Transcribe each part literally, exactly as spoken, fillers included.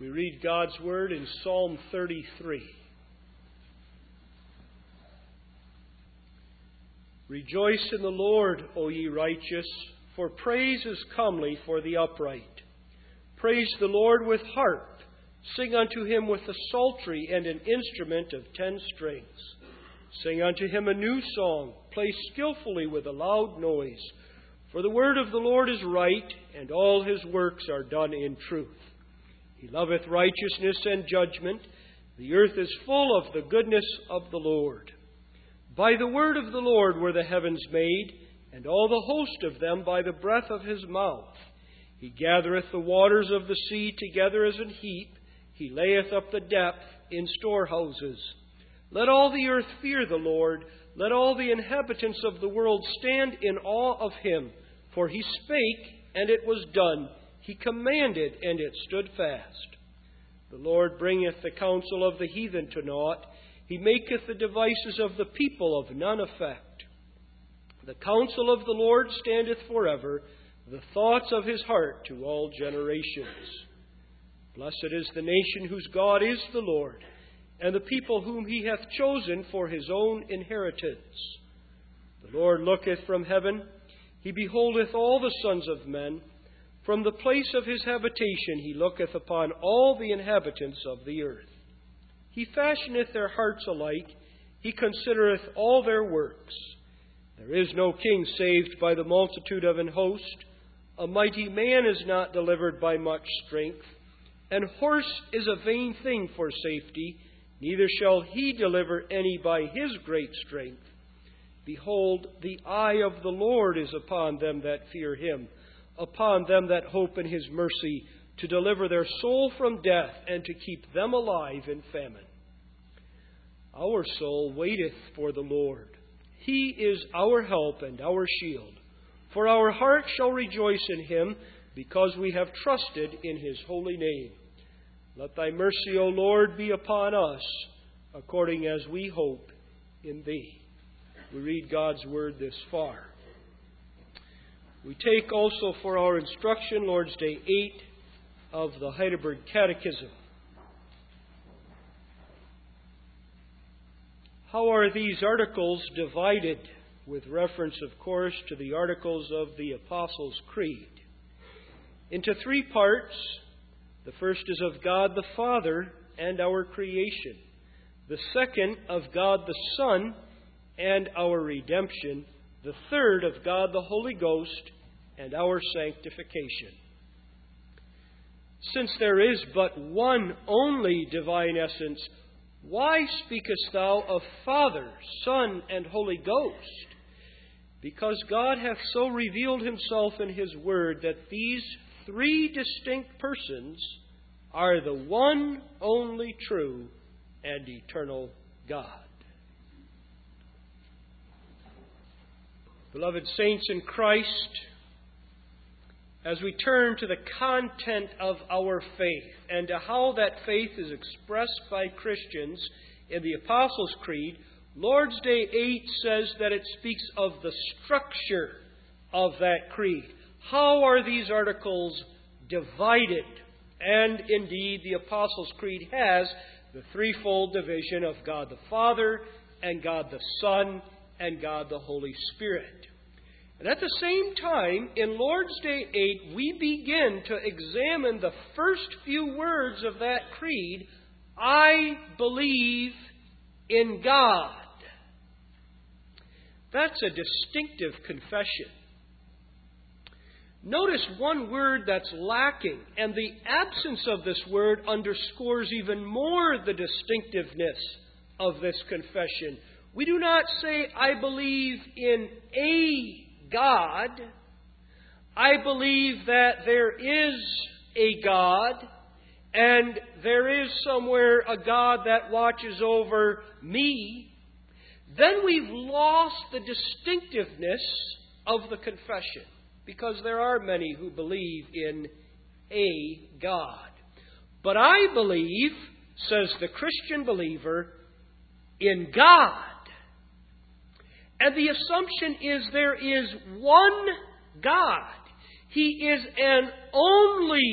We read God's Word in Psalm thirty-three. Rejoice in the Lord, O ye righteous, for praise is comely for the upright. Praise the Lord with harp. Sing unto him with a psaltery and an instrument of ten strings. Sing unto him a new song. Play skillfully with a loud noise. For the word of the Lord is right, and all his works are done in truth. He loveth righteousness and judgment. The earth is full of the goodness of the Lord. By the word of the Lord were the heavens made, and all the host of them by the breath of his mouth. He gathereth the waters of the sea together as an heap. He layeth up the depth in storehouses. Let all the earth fear the Lord. Let all the inhabitants of the world stand in awe of him. For he spake, and it was done. He commanded, and it stood fast. The Lord bringeth the counsel of the heathen to naught. He maketh the devices of the people of none effect. The counsel of the Lord standeth forever, the thoughts of his heart to all generations. Blessed is the nation whose God is the Lord, and the people whom he hath chosen for his own inheritance. The Lord looketh from heaven. He beholdeth all the sons of men. From the place of his habitation he looketh upon all the inhabitants of the earth. He fashioneth their hearts alike. He considereth all their works. There is no king saved by the multitude of an host. A mighty man is not delivered by much strength. An horse is a vain thing for safety, neither shall he deliver any by his great strength. Behold, the eye of the Lord is upon them that fear him, upon them that hope in his mercy, to deliver their soul from death, and to keep them alive in famine. Our soul waiteth for the Lord. He is our help and our shield. For our heart shall rejoice in him, because we have trusted in his holy name. Let thy mercy, O Lord, be upon us, according as we hope in thee. We read God's word this far. We take also for our instruction Lord's Day eight of the Heidelberg Catechism. How are these articles divided? With reference, of course, to the articles of the Apostles' Creed. Into three parts. The first is of God the Father and our creation. The second of God the Son and our redemption. The third of God the Holy Ghost and our sanctification. Since there is but one only divine essence, why speakest thou of Father, Son, and Holy Ghost? Because God hath so revealed himself in his word that these three distinct persons are the one only true and eternal God. Beloved saints in Christ, as we turn to the content of our faith and to how that faith is expressed by Christians in the Apostles' Creed, Lord's Day eight says that it speaks of the structure of that creed. How are these articles divided? And indeed, the Apostles' Creed has the threefold division of God the Father, and God the Son, and God the Holy Spirit. And at the same time, in Lord's Day eight, we begin to examine the first few words of that creed, I believe in God. That's a distinctive confession. Notice one word that's lacking, and the absence of this word underscores even more the distinctiveness of this confession. We do not say, I believe in a God. I believe that there is a God, and there is somewhere a God that watches over me. Then we've lost the distinctiveness of the confession, because there are many who believe in a God. But I believe, says the Christian believer, in God. And the assumption is there is one God. He is an only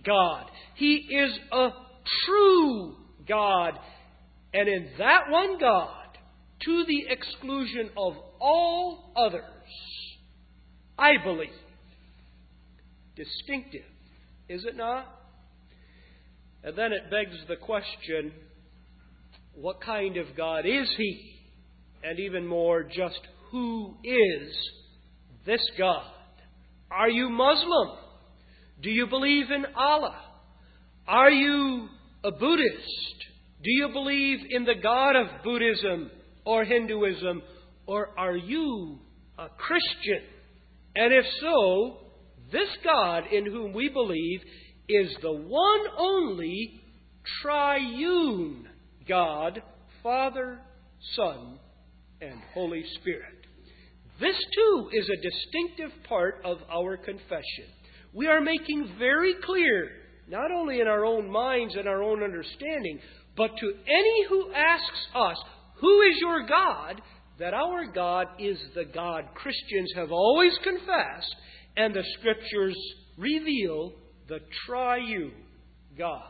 God. He is a true God. And in that one God, to the exclusion of all others, I believe. Distinctive, is it not? And then it begs the question, what kind of God is He? And even more, just who is this God? Are you Muslim? Do you believe in Allah? Are you a Buddhist? Do you believe in the God of Buddhism or Hinduism? Or are you a Christian? And if so, this God in whom we believe is the one only triune God, Father, Son, and Holy Spirit. This too is a distinctive part of our confession. We are making very clear, not only in our own minds and our own understanding, but to any who asks us, who is your God? That our God is the God Christians have always confessed, and the Scriptures reveal the triune God.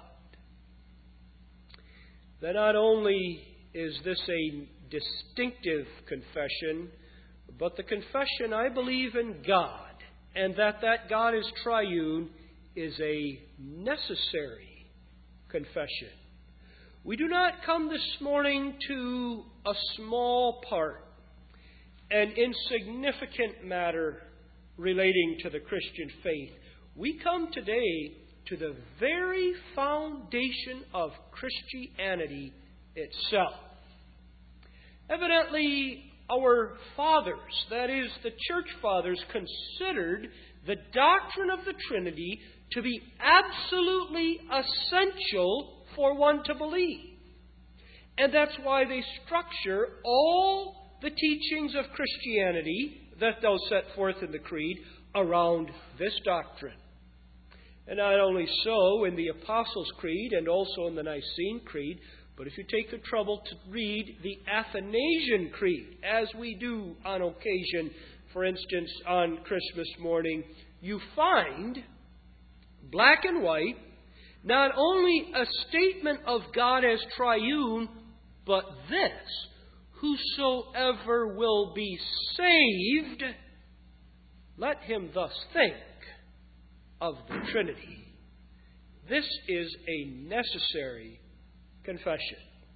That not only is this a distinctive confession, but the confession, I believe in God, and that that God is triune, is a necessary confession. We do not come this morning to a small part, an insignificant matter relating to the Christian faith. We come today to the very foundation of Christianity itself. Evidently, our fathers, that is, the church fathers, considered the doctrine of the Trinity to be absolutely essential for one to believe. And that's why they structure all the teachings of Christianity that they'll set forth in the Creed around this doctrine. And not only so in the Apostles' Creed and also in the Nicene Creed, but if you take the trouble to read the Athanasian Creed, as we do on occasion, for instance, on Christmas morning, you find, black and white, not only a statement of God as triune, but this: whosoever will be saved, let him thus think of the Trinity. This is a necessary confession.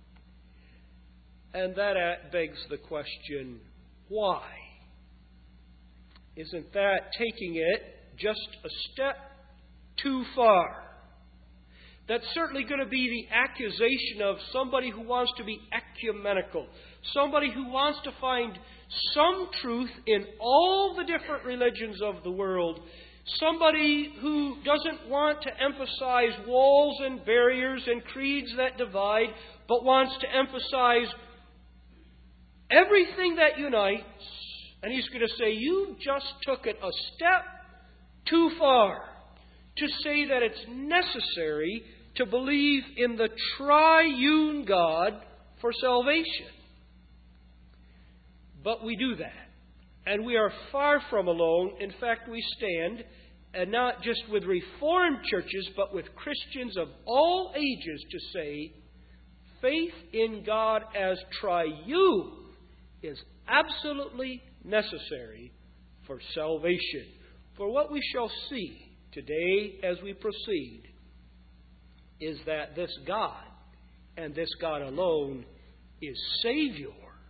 And that begs the question, why? Isn't that taking it just a step too far? That's certainly going to be the accusation of somebody who wants to be ecumenical, somebody who wants to find some truth in all the different religions of the world, somebody who doesn't want to emphasize walls and barriers and creeds that divide, but wants to emphasize everything that unites. And he's going to say, you just took it a step too far to say that it's necessary to believe in the triune God for salvation. But we do that. And we are far from alone. In fact, we stand, and not just with Reformed churches, but with Christians of all ages, to say, faith in God as triune is absolutely necessary for salvation. For what we shall see today as we proceed is that this God, and this God alone, is Savior.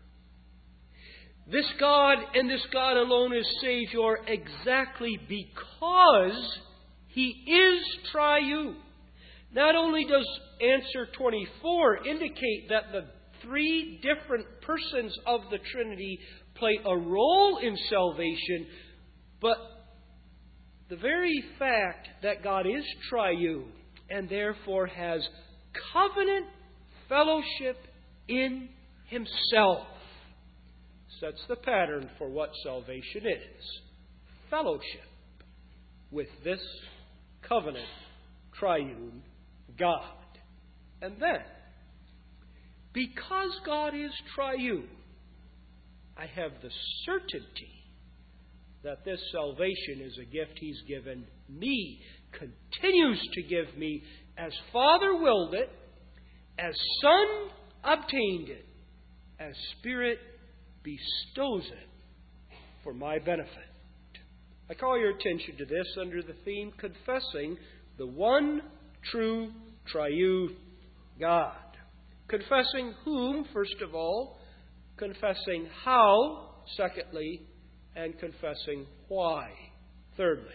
This God and this God alone is Savior exactly because He is triune. Not only does answer twenty-four indicate that the three different persons of the Trinity play a role in salvation, but the very fact that God is triune and therefore has covenant fellowship in Himself sets the pattern for what salvation is. Fellowship with this covenant triune God. And then, because God is triune, I have the certainty that this salvation is a gift He's given me. continues to give me as Father willed it, as Son obtained it, as Spirit bestows it for my benefit. I call your attention to this under the theme, confessing the one true triune God. Confessing whom, first of all, confessing how, secondly, and confessing why, thirdly.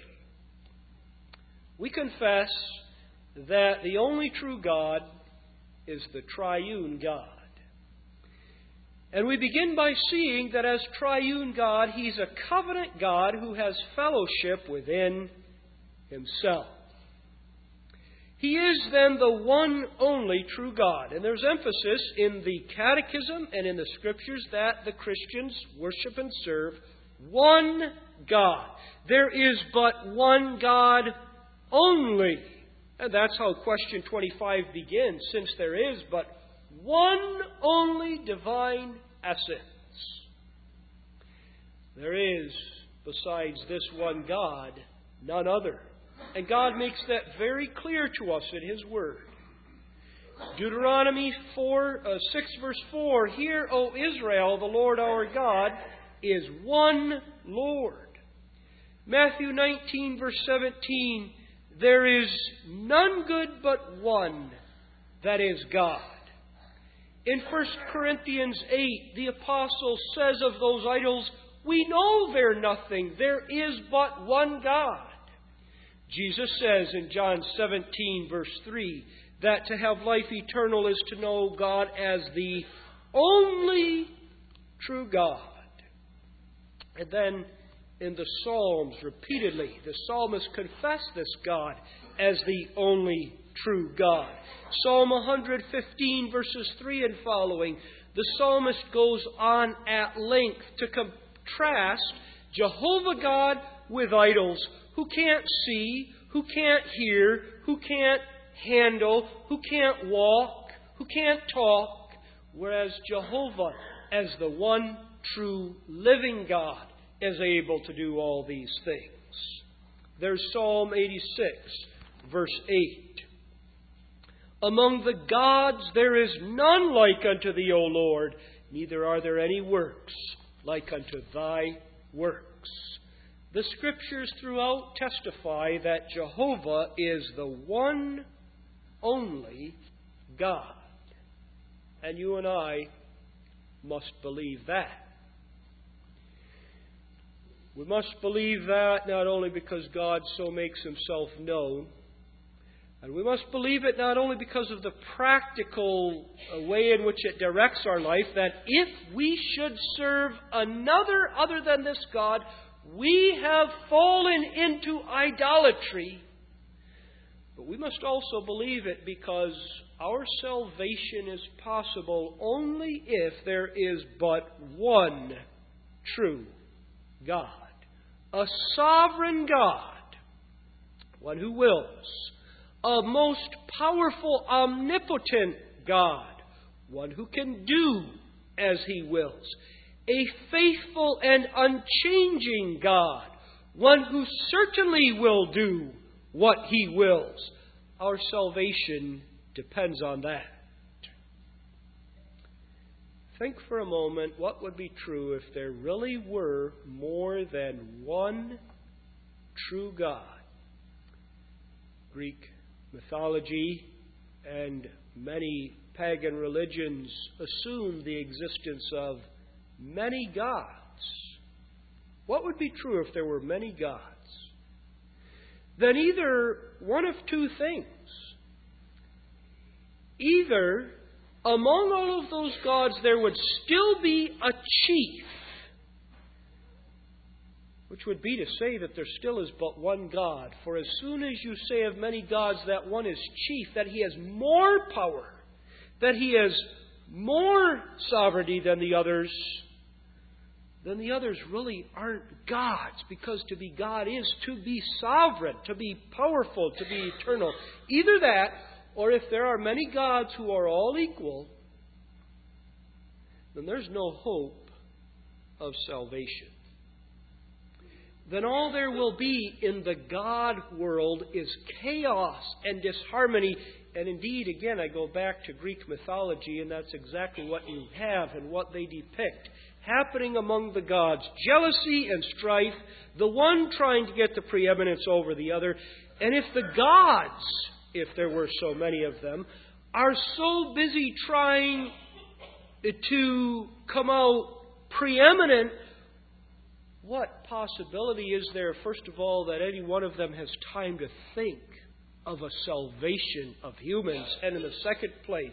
We confess that the only true God is the triune God. And we begin by seeing that as triune God, He's a covenant God who has fellowship within Himself. He is then the one only true God. And there's emphasis in the Catechism and in the Scriptures that the Christians worship and serve one God. There is but one God only. And that's how question twenty-five begins, since there is but one only divine essence. There is, besides this one God, none other. And God makes that very clear to us in His Word. Deuteronomy four, uh, six, verse four, Hear, O Israel, the Lord our God is one Lord. Matthew nineteen, verse seventeen, There is none good but one, that is God. In First Corinthians eight, the apostle says of those idols, We know they're nothing. There is but one God. Jesus says in John seventeen, verse three, that to have life eternal is to know God as the only true God. And then in the Psalms, repeatedly, the psalmist confessed this God as the only true God. Psalm one fifteen, verses three and following, the psalmist goes on at length to contrast Jehovah God with idols who can't see, who can't hear, who can't handle, who can't walk, who can't talk, whereas Jehovah, as the one true living God, is able to do all these things. There's Psalm eighty-six, verse eight. Among the gods there is none like unto thee, O Lord, neither are there any works like unto thy works. The Scriptures throughout testify that Jehovah is the one only God. And you and I must believe that. We must believe that not only because God so makes Himself known, and we must believe it not only because of the practical way in which it directs our life, that if we should serve another other than this God, we have fallen into idolatry. But we must also believe it because our salvation is possible only if there is but one true God. A sovereign God, one who wills. A most powerful, omnipotent God, one who can do as He wills. A faithful and unchanging God, one who certainly will do what He wills. Our salvation depends on that. Think for a moment what would be true if there really were more than one true God. Greek mythology and many pagan religions assume the existence of many gods. What would be true if there were many gods? Then either one of two things. Either among all of those gods there would still be a chief, which would be to say that there still is but one God. For as soon as you say of many gods that one is chief, that he has more power, that he has more sovereignty than the others, then the others really aren't gods. Because to be God is to be sovereign, to be powerful, to be eternal. Either that, or if there are many gods who are all equal, then there's no hope of salvation. then all there will be in the God world is chaos and disharmony. And indeed, again, I go back to Greek mythology, and that's exactly what you have and what they depict happening among the gods. Jealousy and strife, the one trying to get the preeminence over the other. And if the gods, if there were so many of them, are so busy trying to come out preeminent, what possibility is there, first of all, that any one of them has time to think of a salvation of humans? And in the second place,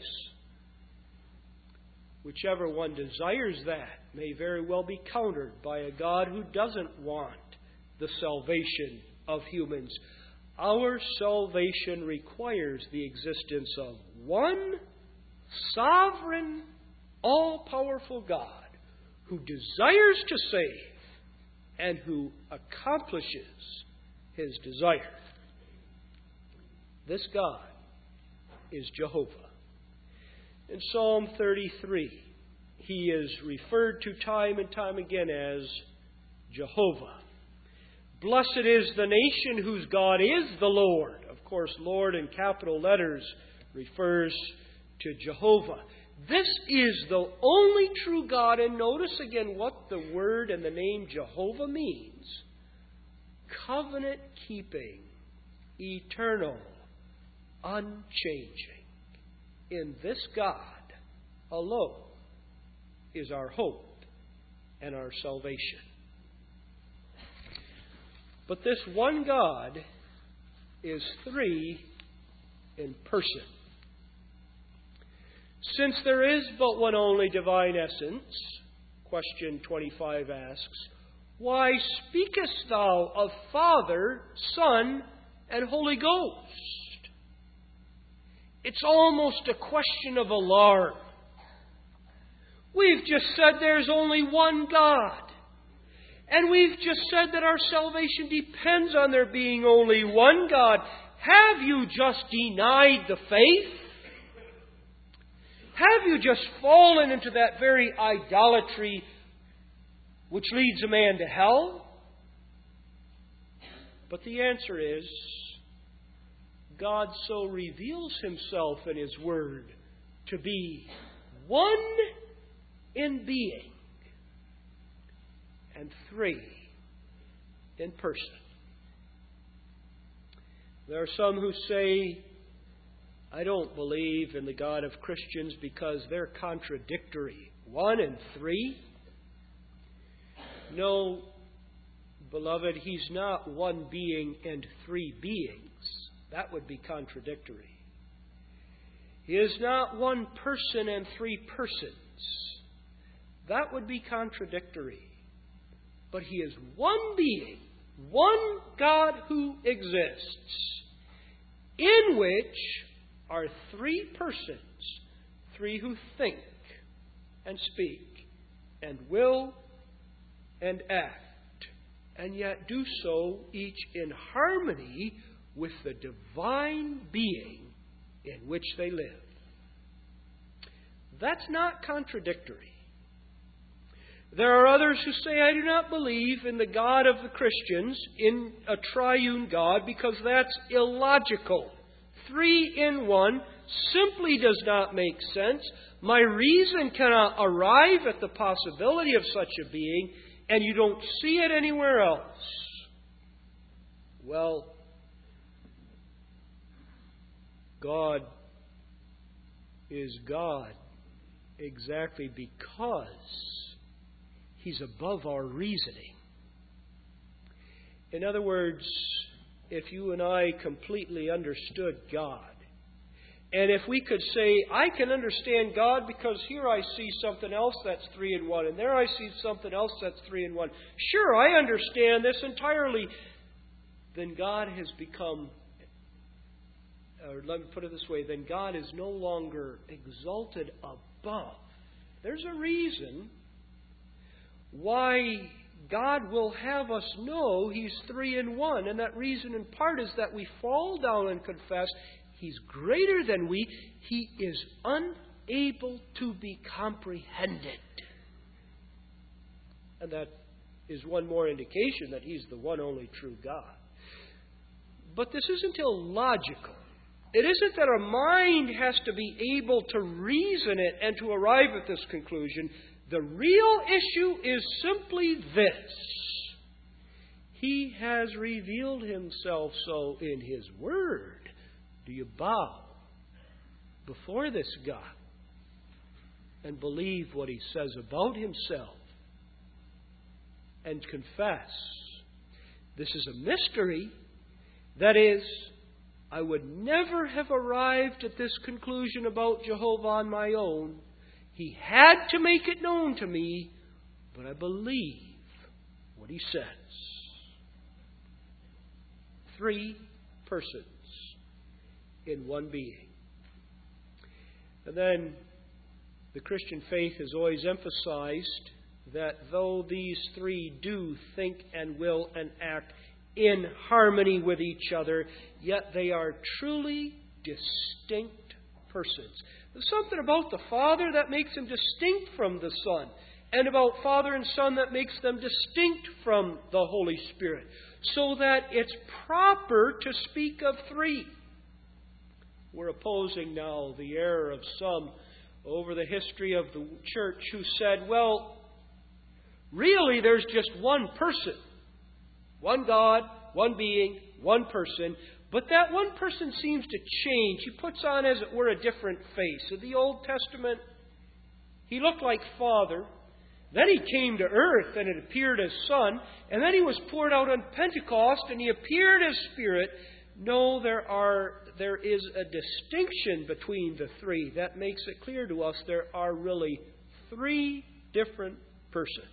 whichever one desires that may very well be countered by a God who doesn't want the salvation of humans. Our salvation requires the existence of one sovereign, all-powerful God who desires to save and who accomplishes His desire. This God is Jehovah. In Psalm thirty-three, He is referred to time and time again as Jehovah. Blessed is the nation whose God is the Lord. Of course, Lord in capital letters refers to Jehovah. This is the only true God. And notice again what the word and the name Jehovah means. Covenant keeping, eternal, unchanging. In this God alone is our hope and our salvation. But this one God is three in person. Since there is but one only divine essence, question twenty-five asks, why speakest thou of Father, Son, and Holy Ghost? It's almost a question of alarm. We've just said there's only one God. And we've just said that our salvation depends on there being only one God. Have you just denied the faith? Have you just fallen into that very idolatry which leads a man to hell? But the answer is, God so reveals Himself in His Word to be one in being and three in person. There are some who say, I don't believe in the God of Christians because they're contradictory. One and three? No, beloved, He's not one being and three beings. That would be contradictory. He is not one person and three persons. That would be contradictory. But He is one being, one God who exists, in which are three persons, three who think and speak and will and act, and yet do so each in harmony with the divine being in which they live. That's not contradictory. There are others who say, I do not believe in the God of the Christians, in a triune God, because that's illogical. Three in one simply does not make sense. My reason cannot arrive at the possibility of such a being, and you don't see it anywhere else. Well, God is God exactly because He's above our reasoning. In other words, if you and I completely understood God, and if we could say, I can understand God because here I see something else that's three in one, and there I see something else that's three in one. Sure, I understand this entirely. Then God has become, or let me put it this way, then God is no longer exalted above. There's a reason why God will have us know He's three in one. And that reason in part is that we fall down and confess He's greater than we. He is unable to be comprehended. And that is one more indication that He's the one only true God. But this isn't illogical. It isn't that our mind has to be able to reason it and to arrive at this conclusion. The real issue is simply this. He has revealed Himself so in His Word. Do you bow before this God and believe what He says about Himself and confess? This is a mystery. That is, I would never have arrived at this conclusion about Jehovah on my own. He had to make it known to me, but I believe what He says. Three persons in one being. And then the Christian faith has always emphasized that though these three do think and will and act in harmony with each other, yet they are truly distinct persons. There's something about the Father that makes Him distinct from the Son, and about Father and Son that makes them distinct from the Holy Spirit, so that it's proper to speak of three. We're opposing now the error of some over the history of the church who said, well, really there's just one person. One God, one being, one person. But that one person seems to change. He puts on, as it were, a different face. In the Old Testament, He looked like Father. Then He came to earth and it appeared as Son. And then He was poured out on Pentecost and He appeared as Spirit. No, there are there is a distinction between the three. That makes it clear to us there are really three different persons.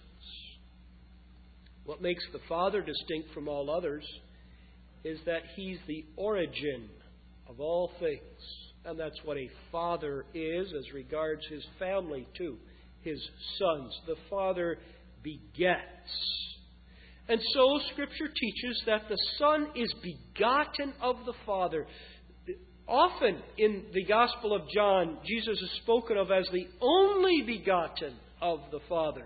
What makes the Father distinct from all others is that He's the origin of all things. And that's what a father is as regards his family too, his sons. The Father begets. And so Scripture teaches that the Son is begotten of the Father. Often in the Gospel of John, Jesus is spoken of as the only begotten of the Father.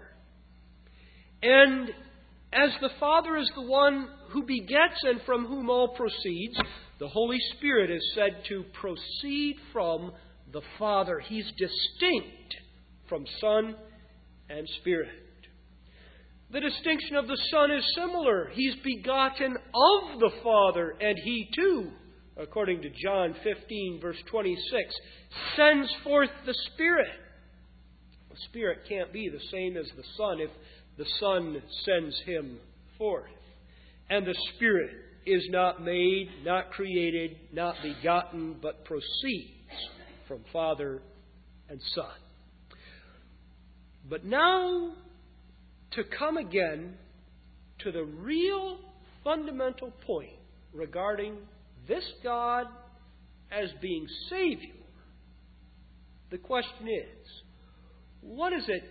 And as the Father is the one who begets and from whom all proceeds, the Holy Spirit is said to proceed from the Father. He's distinct from Son and Spirit. The distinction of the Son is similar. He's begotten of the Father, and He too, according to John fifteen, verse twenty-six, sends forth the Spirit. The Spirit can't be the same as the Son if the Son sends Him forth. And the Spirit is not made, not created, not begotten, but proceeds from Father and Son. But now, to come again to the real fundamental point regarding this God as being Savior, the question is, what is it?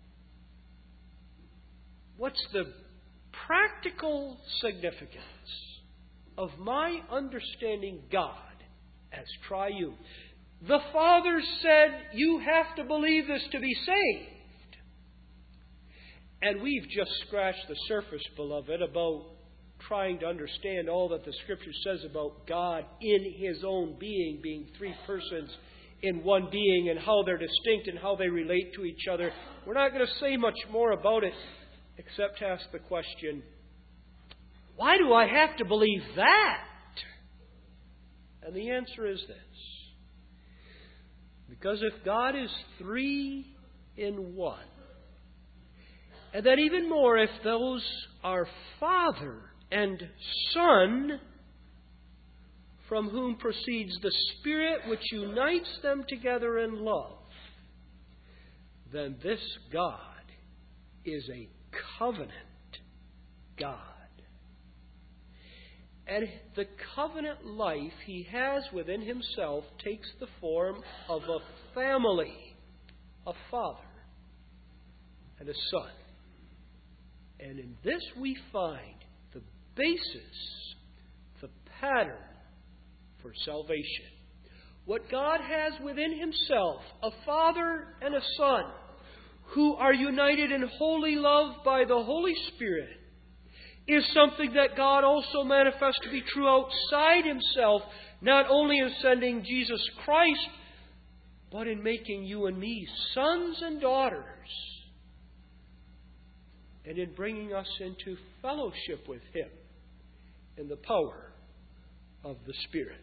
What's the practical significance of my understanding God as triune? The Father said, you have to believe this to be saved. And we've just scratched the surface, beloved, about trying to understand all that the Scripture says about God in His own being, being three persons in one being, and how they're distinct and how they relate to each other. We're not going to say much more about it, except to ask the question, why do I have to believe that? And the answer is this. Because if God is three in one, and that even more, if those are Father and Son, from whom proceeds the Spirit which unites them together in love, then this God is a covenant God. And the covenant life He has within Himself takes the form of a family, a Father and a Son. And in this we find the basis, the pattern for salvation. What God has within Himself, a Father and a Son, who are united in holy love by the Holy Spirit, is something that God also manifests to be true outside Himself, not only in sending Jesus Christ, but in making you and me sons and daughters, and in bringing us into fellowship with Him in the power of the Spirit.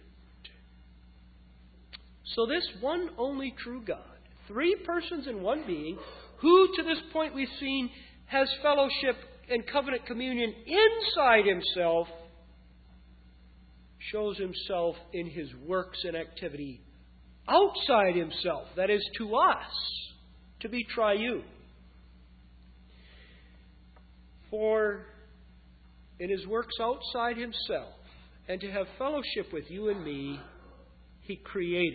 So this one only true God, three persons in one being, who to this point we've seen has fellowship and covenant communion inside Himself, shows Himself in His works and activity outside Himself, that is, to us, to be triune. For in His works outside Himself, and to have fellowship with you and me, He created.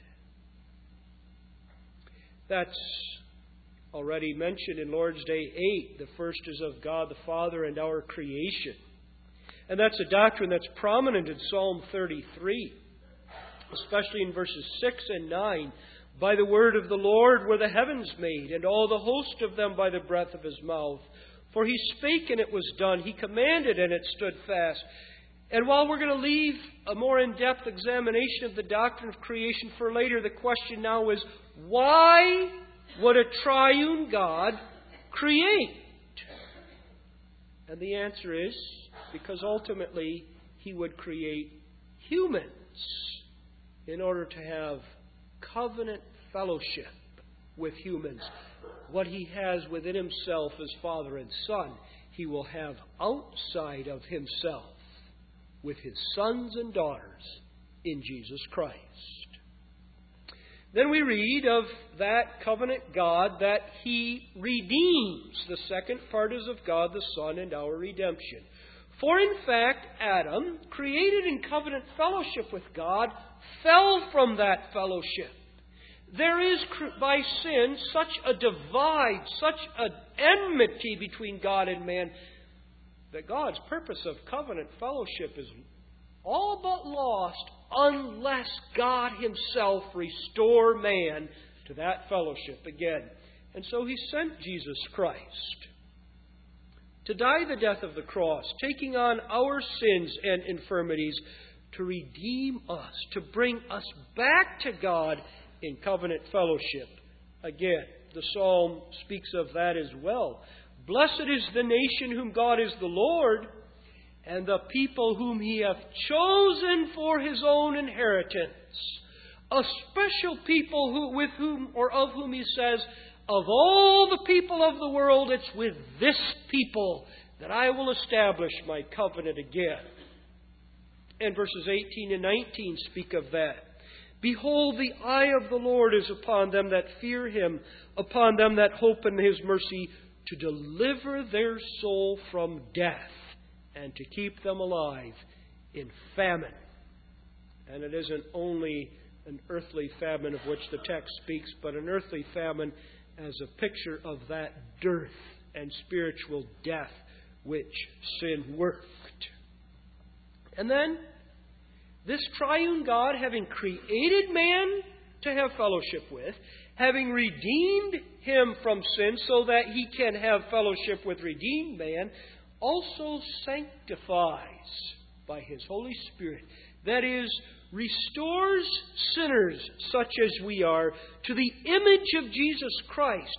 That's already mentioned in Lord's Day eight. The first is of God the Father and our creation. And that's a doctrine that's prominent in Psalm thirty-three, especially in verses six and nine. By the word of the Lord were the heavens made, and all the host of them by the breath of His mouth. For He spake, and it was done. He commanded, and it stood fast. And while we're going to leave a more in-depth examination of the doctrine of creation for later, the question now is, why would a triune God create? And the answer is, because ultimately He would create humans in order to have covenant fellowship with humans. What He has within Himself as Father and Son, He will have outside of Himself with His sons and daughters in Jesus Christ. Then we read of that covenant God that He redeems. The second part is of God the Son and our redemption. For in fact, Adam, created in covenant fellowship with God, fell from that fellowship. There is, by sin, such a divide, such an enmity between God and man, that God's purpose of covenant fellowship is all but lost unless God Himself restore man to that fellowship again. And so He sent Jesus Christ to die the death of the cross, taking on our sins and infirmities, to redeem us, to bring us back to God in covenant fellowship. Again, the psalm speaks of that as well. Blessed is the nation whom God is the Lord, and the people whom He hath chosen for His own inheritance. A special people who, with whom, or of whom He says, of all the people of the world, it's with this people that I will establish my covenant again. And verses eighteen and nineteen speak of that. Behold, the eye of the Lord is upon them that fear Him, upon them that hope in His mercy, to deliver their soul from death, and to keep them alive in famine. And it isn't only an earthly famine of which the text speaks, but an earthly famine as a picture of that dearth and spiritual death which sin worked. And then, this triune God, having created man to have fellowship with, having redeemed him from sin so that He can have fellowship with redeemed man, also sanctifies by His Holy Spirit. That is, restores sinners such as we are to the image of Jesus Christ,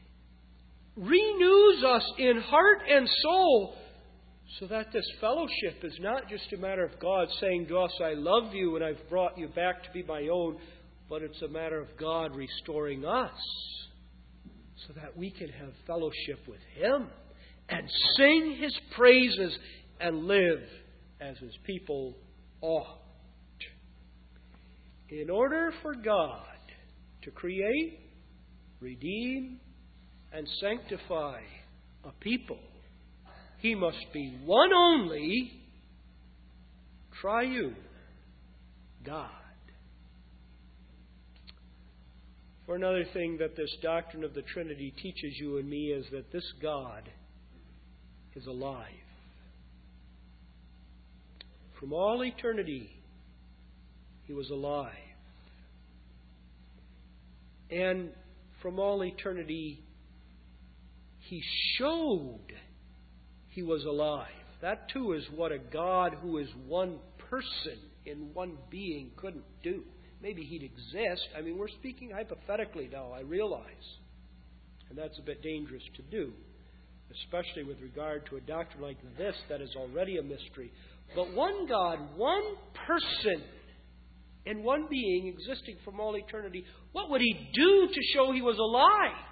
renews us in heart and soul, so that this fellowship is not just a matter of God saying to us, I love you and I've brought you back to be my own, but it's a matter of God restoring us so that we can have fellowship with Him and sing His praises and live as His people ought. In order for God to create, redeem, and sanctify a people, He must be one only, triune God. For another thing that this doctrine of the Trinity teaches you and me is that this God is alive. From all eternity, He was alive. And from all eternity, He showed He was alive. That too is what a God who is one person in one being couldn't do. Maybe He'd exist. I mean, we're speaking hypothetically now, I realize. And that's a bit dangerous to do, especially with regard to a doctrine like this that is already a mystery. But one God, one person, in one being existing from all eternity, what would He do to show He was alive?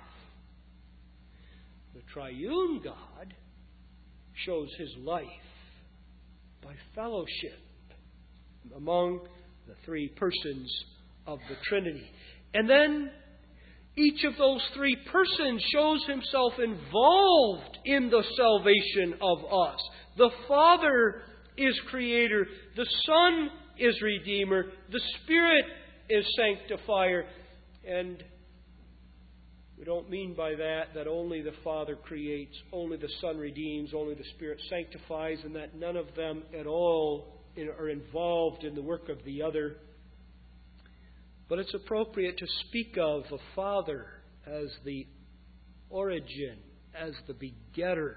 The triune God shows His life by fellowship among the three persons of the Trinity. And then each of those three persons shows Himself involved in the salvation of us. The Father is Creator, the Son is Redeemer, the Spirit is Sanctifier. And we don't mean by that that only the Father creates, only the Son redeems, only the Spirit sanctifies, and that none of them at all are involved in the work of the other. But it's appropriate to speak of the Father as the origin, as the begetter,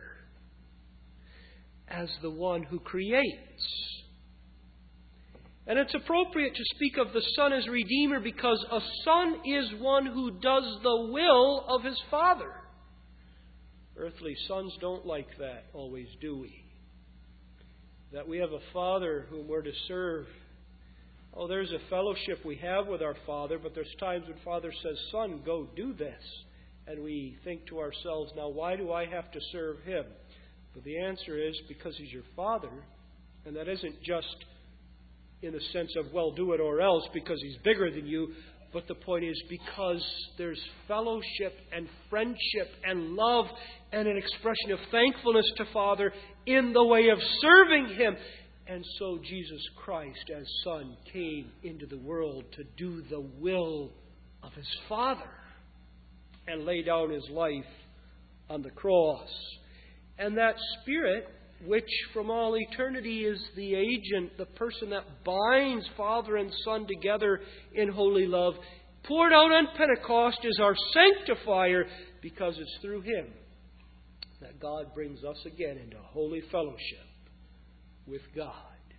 as the one who creates. And it's appropriate to speak of the Son as Redeemer because a son is one who does the will of his Father. Earthly sons don't like that always, do we? That we have a Father whom we're to serve. Oh, there's a fellowship we have with our Father, but there's times when Father says, Son, go do this. And we think to ourselves, now why do I have to serve Him? But the answer is because He's your Father. And that isn't just in the sense of, well, do it or else because He's bigger than you. But the point is because there's fellowship and friendship and love and an expression of thankfulness to Father in the way of serving Him. And so Jesus Christ, as Son, came into the world to do the will of His Father and lay down His life on the cross. And that Spirit, which from all eternity is the agent, the person that binds Father and Son together in holy love, poured out on Pentecost is our sanctifier because it's through Him that God brings us again into holy fellowship with God.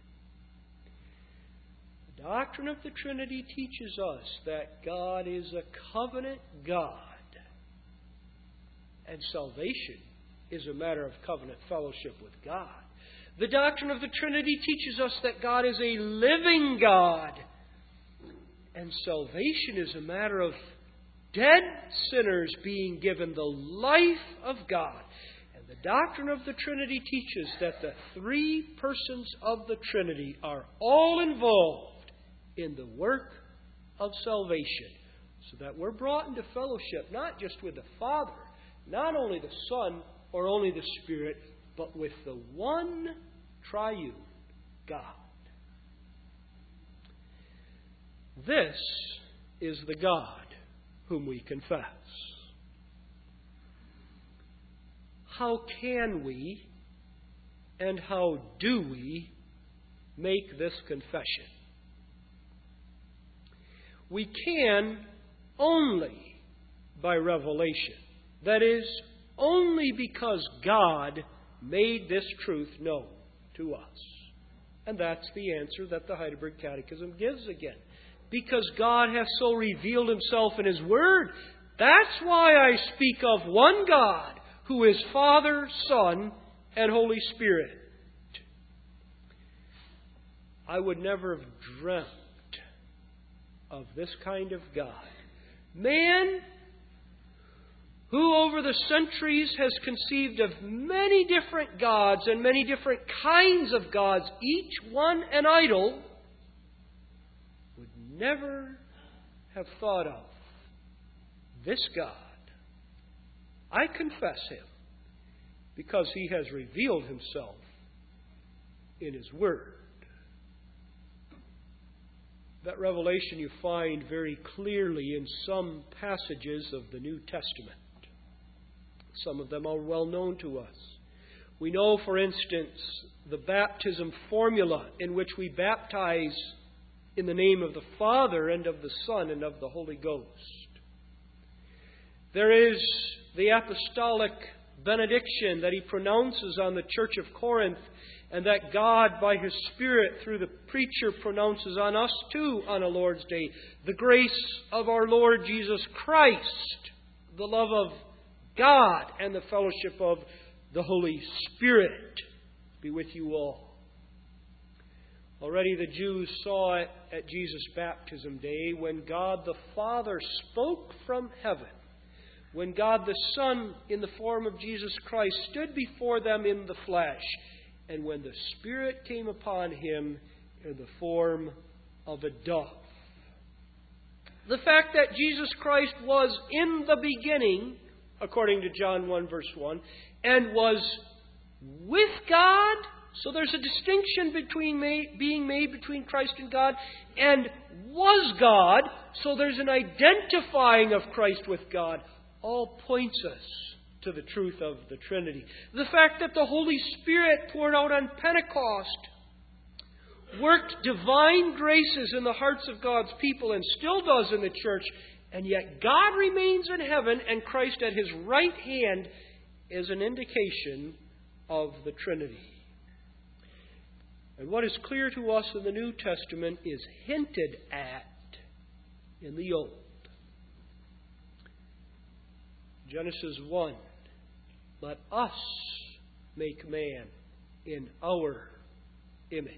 The doctrine of the Trinity teaches us that God is a covenant God, and salvation is a matter of covenant fellowship with God. The doctrine of the Trinity teaches us that God is a living God, and salvation is a matter of dead sinners being given the life of God. And the doctrine of the Trinity teaches that the three persons of the Trinity are all involved in the work of salvation, so that we're brought into fellowship not just with the Father, not only the Son, or only the Spirit, but with the one triune God. This is the God whom we confess. How can we and how do we make this confession? We can only by revelation. That is, only because God made this truth known to us. And that's the answer that the Heidelberg Catechism gives again. Because God hath so revealed Himself in His Word. That's why I speak of one God, who is Father, Son, and Holy Spirit. I would never have dreamt of this kind of God. Man, who over the centuries has conceived of many different gods and many different kinds of gods, each one an idol, would never have thought of this God. I confess Him because He has revealed Himself in His Word. That revelation you find very clearly in some passages of the New Testament. Some of them are well known to us. We know, for instance, the baptism formula in which we baptize in the name of the Father and of the Son and of the Holy Ghost. There is the apostolic benediction that he pronounces on the church of Corinth, and that God, by His Spirit, through the preacher, pronounces on us too on a Lord's Day. The grace of our Lord Jesus Christ, the love of God, and the fellowship of the Holy Spirit be with you all. Already the Jews saw it at Jesus' baptism day, when God the Father spoke from heaven, when God the Son, in the form of Jesus Christ, stood before them in the flesh, and when the Spirit came upon Him in the form of a dove. The fact that Jesus Christ was in the beginning, according to John one verse one, and was with God. So there's a distinction between ma- being made between Christ and God, and was God. So there's an identifying of Christ with God. All points us to the truth of the Trinity. The fact that the Holy Spirit poured out on Pentecost worked divine graces in the hearts of God's people, and still does in the church, and yet God remains in heaven and Christ at His right hand is an indication of the Trinity. And what is clear to us in the New Testament is hinted at in the Old. Genesis one, let us make man in our image.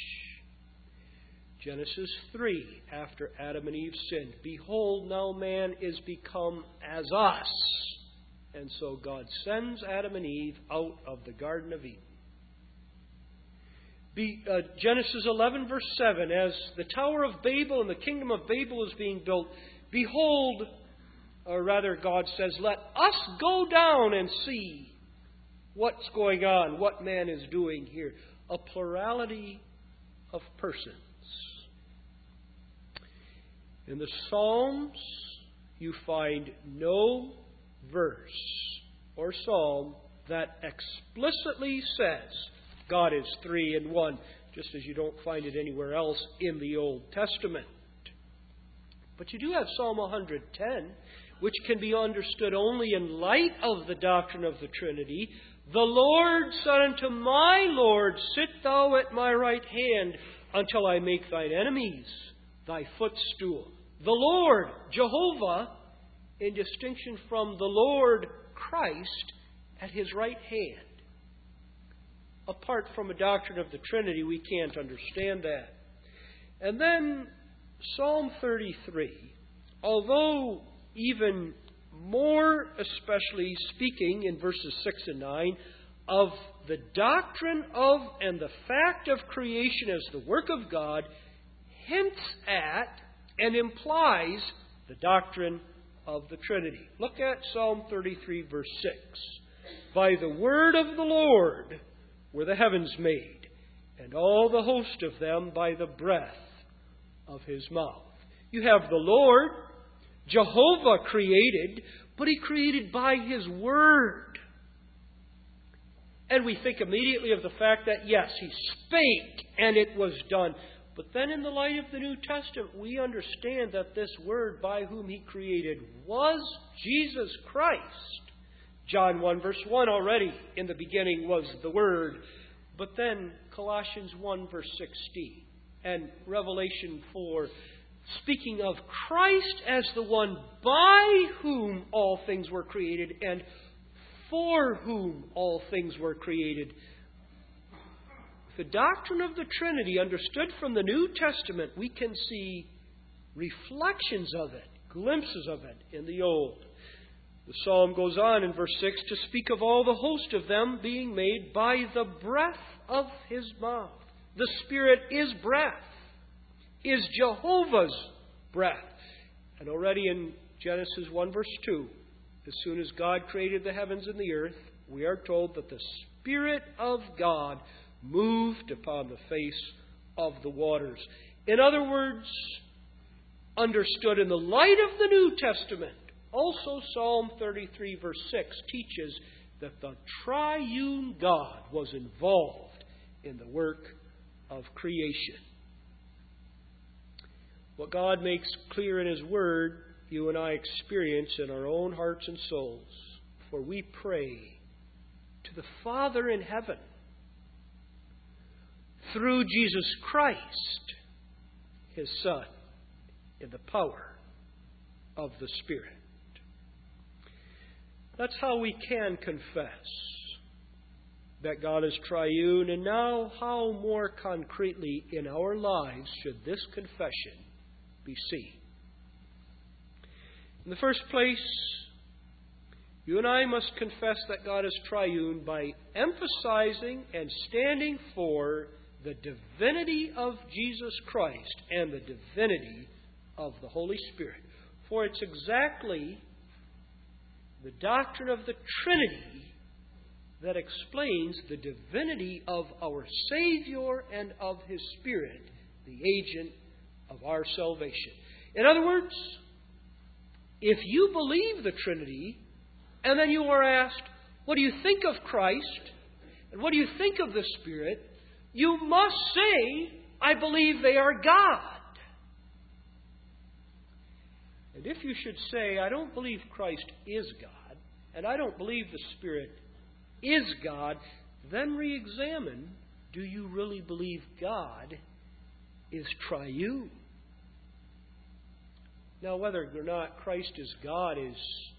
Genesis three, after Adam and Eve sinned, behold, now man is become as us. And so God sends Adam and Eve out of the Garden of Eden. Be, uh, Genesis eleven, verse seven, as the Tower of Babel and the kingdom of Babel is being built, behold, or rather God says, let us go down and see what's going on, what man is doing here. A plurality of persons. In the Psalms, you find no verse or psalm that explicitly says God is three in one, just as you don't find it anywhere else in the Old Testament. But you do have Psalm one ten, which can be understood only in light of the doctrine of the Trinity. The Lord said unto my Lord, sit thou at my right hand until I make thine enemies thy footstool. The Lord, Jehovah, in distinction from the Lord Christ at His right hand. Apart from a doctrine of the Trinity, we can't understand that. And then Psalm thirty-three, although even more especially speaking in verses six and nine of the doctrine of and the fact of creation as the work of God, hints at and implies the doctrine of the Trinity. Look at Psalm thirty-three, verse six. By the word of the Lord were the heavens made, and all the host of them by the breath of His mouth. You have the Lord, Jehovah created, but He created by His word. And we think immediately of the fact that, yes, He spake and it was done. But then in the light of the New Testament, we understand that this Word by whom He created was Jesus Christ. John one verse one already, in the beginning was the Word. But then Colossians one verse sixteen and Revelation four, speaking of Christ as the one by whom all things were created and for whom all things were created. The doctrine of the Trinity, understood from the New Testament, we can see reflections of it, glimpses of it in the Old. The psalm goes on in verse six to speak of all the host of them being made by the breath of His mouth. The Spirit is breath, is Jehovah's breath. And already in Genesis one verse two, as soon as God created the heavens and the earth, we are told that the Spirit of God moved upon the face of the waters. In other words, understood in the light of the New Testament, also Psalm thirty-three verse six teaches that the triune God was involved in the work of creation. What God makes clear in His Word, you and I experience in our own hearts and souls. For we pray to the Father in heaven through Jesus Christ, His Son, in the power of the Spirit. That's how we can confess that God is triune. And now, how more concretely in our lives should this confession be seen? In the first place, you and I must confess that God is triune by emphasizing and standing for the divinity of Jesus Christ and the divinity of the Holy Spirit. For it's exactly the doctrine of the Trinity that explains the divinity of our Savior and of His Spirit, the agent of our salvation. In other words, if you believe the Trinity, and then you are asked, what do you think of Christ? And what do you think of the Spirit? You must say, I believe they are God. And if you should say, I don't believe Christ is God, and I don't believe the Spirit is God, then re-examine, do you really believe God is triune? Now, whether or not Christ is God is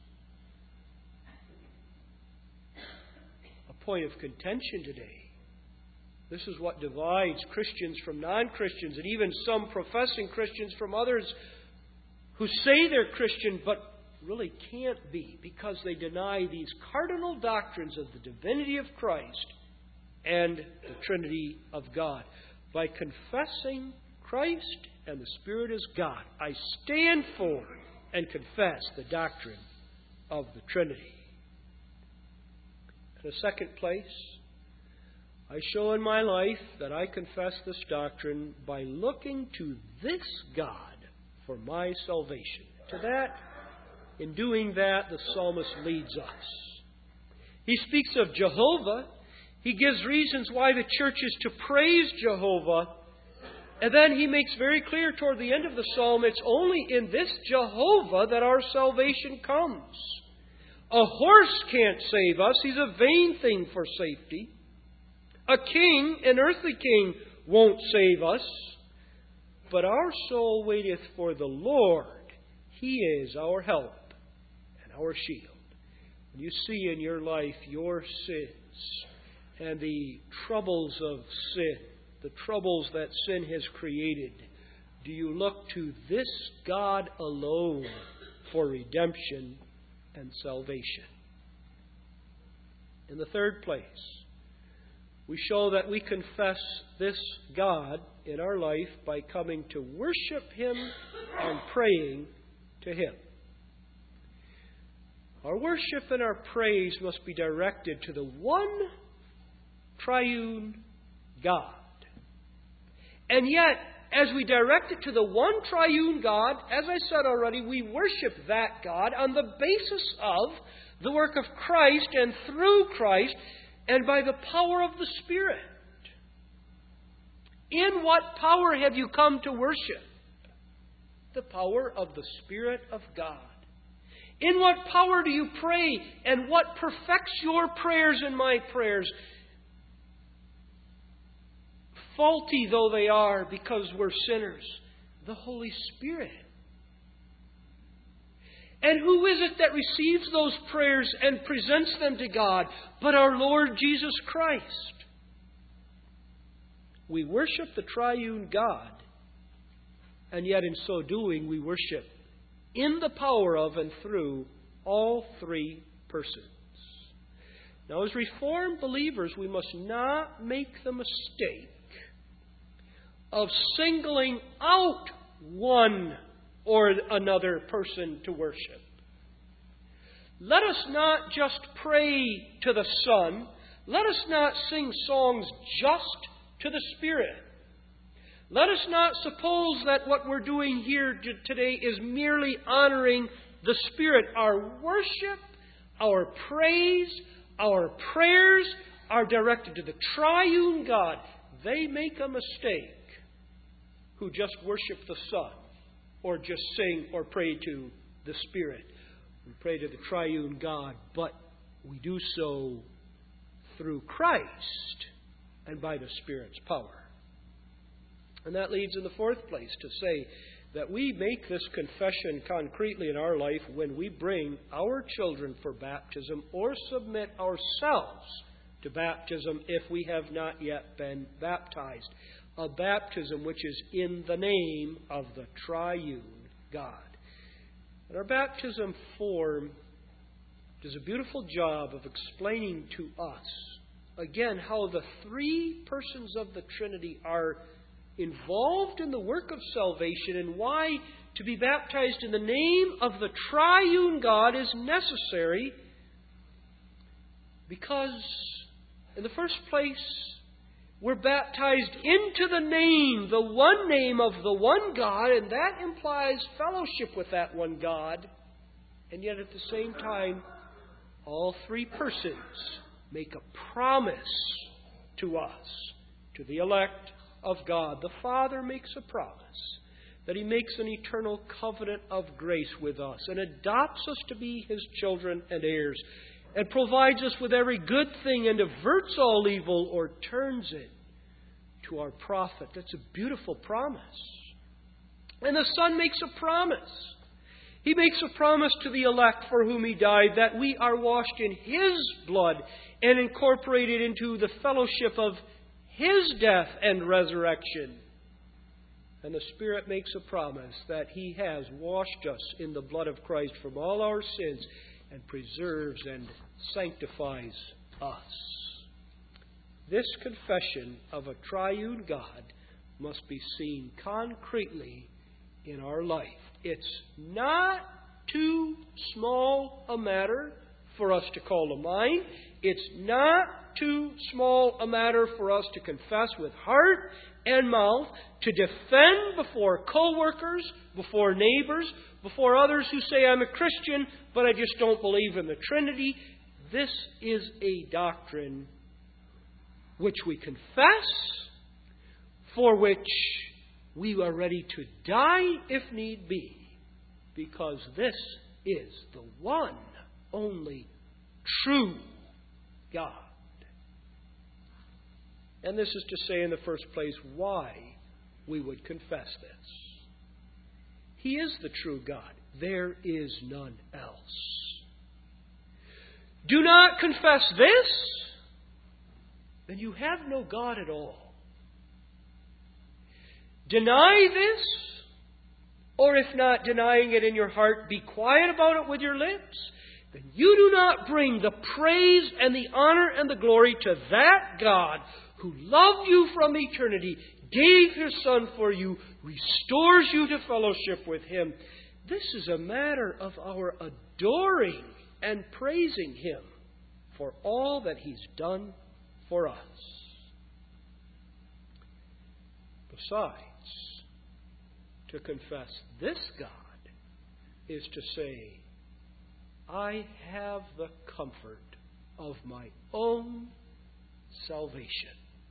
a point of contention today. This is what divides Christians from non-Christians, and even some professing Christians from others who say they're Christian but really can't be, because they deny these cardinal doctrines of the divinity of Christ and the Trinity of God. By confessing Christ and the Spirit is God, I stand for and confess the doctrine of the Trinity. In the second place, I show in my life that I confess this doctrine by looking to this God for my salvation. To that, in doing that, the psalmist leads us. He speaks of Jehovah. He gives reasons why the church is to praise Jehovah. And then he makes very clear toward the end of the psalm, it's only in this Jehovah that our salvation comes. A horse can't save us. He's a vain thing for safety. A king, an earthly king, won't save us. But our soul waiteth for the Lord. He is our help and our shield. When you see in your life your sins and the troubles of sin, the troubles that sin has created, do you look to this God alone for redemption and salvation? In the third place, we show that we confess this God in our life by coming to worship Him and praying to Him. Our worship and our praise must be directed to the one triune God. And yet, as we direct it to the one triune God, as I said already, we worship that God on the basis of the work of Christ and through Christ and by the power of the Spirit. In what power have you come to worship? The power of the Spirit of God. In what power do you pray, and what perfects your prayers and my prayers? Faulty though they are because we're sinners, the Holy Spirit. And who is it that receives those prayers and presents them to God but our Lord Jesus Christ? We worship the triune God, and yet in so doing we worship in the power of and through all three persons. Now, as Reformed believers, we must not make the mistake of singling out one or another person to worship. Let us not just pray to the Son. Let us not sing songs just to the Spirit. Let us not suppose that what we're doing here today is merely honoring the Spirit. Our worship, our praise, our prayers are directed to the triune God. They make a mistake who just worship the Son or just sing or pray to the Spirit. We pray to the triune God, but we do so through Christ and by the Spirit's power. And that leads in the fourth place to say that we make this confession concretely in our life when we bring our children for baptism or submit ourselves to baptism if we have not yet been baptized. A baptism which is in the name of the triune God. And our baptism form does a beautiful job of explaining to us, again, how the three persons of the Trinity are involved in the work of salvation and why to be baptized in the name of the triune God is necessary. Because, in the first place, we're baptized into the name, the one name of the one God, and that implies fellowship with that one God. And yet at the same time, all three persons make a promise to us, to the elect of God. The Father makes a promise that He makes an eternal covenant of grace with us and adopts us to be His children and heirs and provides us with every good thing and averts all evil or turns it to our profit. That's a beautiful promise. And the Son makes a promise. He makes a promise to the elect for whom He died that we are washed in His blood and incorporated into the fellowship of His death and resurrection. And the Spirit makes a promise that He has washed us in the blood of Christ from all our sins and preserves and sanctifies us. This confession of a triune God must be seen concretely in our life. It's not too small a matter for us to call to mind. It's not too small a matter for us to confess with heart and mouth, to defend before co-workers, before neighbors, before others who say, I'm a Christian, but I just don't believe in the Trinity. This is a doctrine which we confess, for which we are ready to die if need be, because this is the one, only true God. And this is to say, in the first place, why we would confess this. He is the true God. There is none else. Do not confess this, then you have no God at all. Deny this, or if not denying it in your heart, be quiet about it with your lips, then you do not bring the praise and the honor and the glory to that God who loved you from eternity, gave His Son for you, restores you to fellowship with Him. This is a matter of our adoring and praising Him for all that He's done for us. Besides, to confess this God is to say, I have the comfort of my own salvation.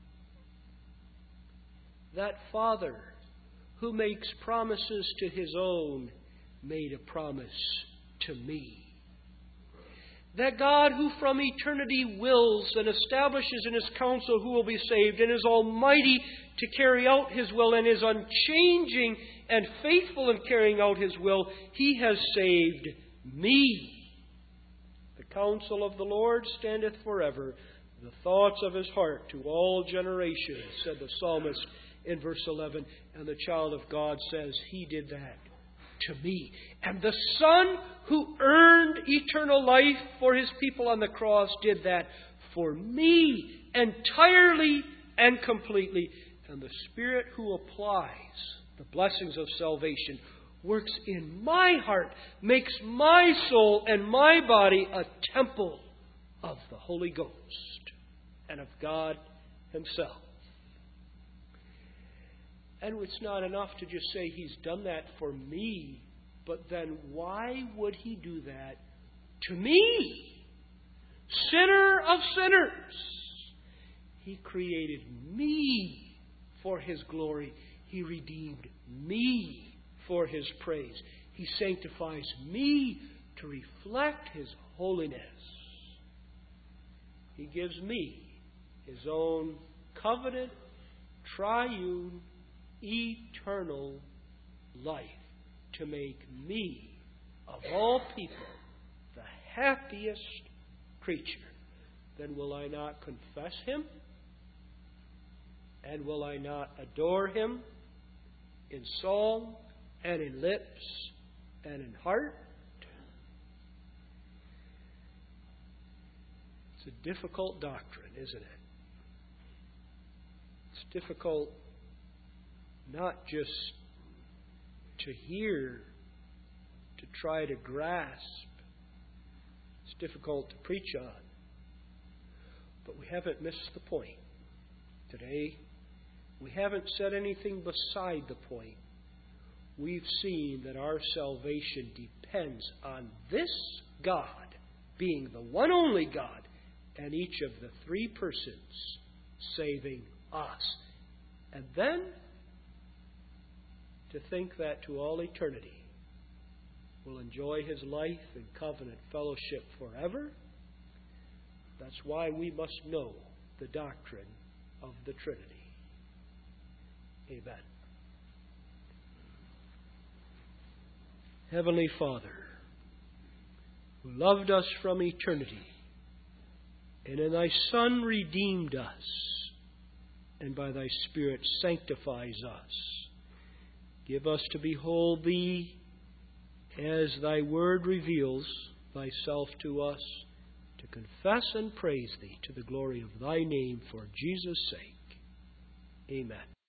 That Father who makes promises to His own made a promise to me. That God who from eternity wills and establishes in His counsel who will be saved and is almighty to carry out His will and is unchanging and faithful in carrying out His will, He has saved me. The counsel of the Lord standeth forever, the thoughts of His heart to all generations, said the psalmist in verse eleven. And the child of God says, He did that to me. And the Son who earned eternal life for His people on the cross did that for me entirely and completely. And the Spirit who applies the blessings of salvation works in my heart, makes my soul and my body a temple of the Holy Ghost and of God Himself. And it's not enough to just say He's done that for me, but then why would He do that to me? Sinner of sinners. He created me for His glory. He redeemed me for His praise. He sanctifies me to reflect His holiness. He gives me His own covenant, triune, eternal life to make me, of all people, the happiest creature. Then will I not confess Him? And will I not adore Him in song and in lips and in heart? It's a difficult doctrine, isn't it? It's difficult not just to hear, to try to grasp. It's difficult to preach on. But we haven't missed the point today. We haven't said anything beside the point. We've seen that our salvation depends on this God being the one only God and each of the three persons saving us. And then to think that to all eternity we'll enjoy His life and covenant fellowship forever. That's why we must know the doctrine of the Trinity. Amen. Heavenly Father, who loved us from eternity, and in Thy Son redeemed us, and by Thy Spirit sanctifies us, give us to behold Thee as Thy Word reveals Thyself to us, to confess and praise Thee to the glory of Thy name for Jesus' sake. Amen.